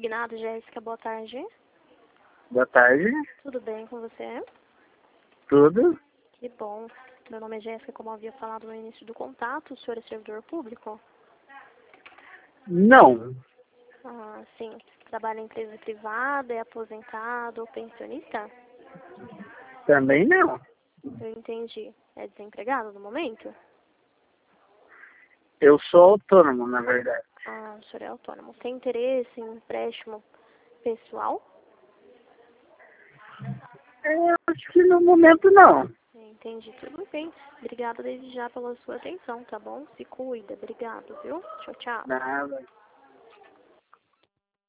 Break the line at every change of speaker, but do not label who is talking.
Signado, Jéssica, boa tarde.
Boa tarde.
Tudo bem com você?
Tudo?
Que bom. Meu nome é Jéssica, como eu havia falado no início do contato. O senhor é servidor público?
Não.
Ah, sim. Trabalha em empresa privada, é aposentado ou pensionista?
Também não.
Eu entendi. É desempregado no momento?
Eu sou autônomo, na verdade.
Ah, o senhor é autônomo. Tem interesse em empréstimo pessoal?
Eu acho que no momento não.
Entendi, tudo bem. Obrigada desde já pela sua atenção, tá bom? Se cuida. Obrigado, viu? Tchau, tchau.
Nada.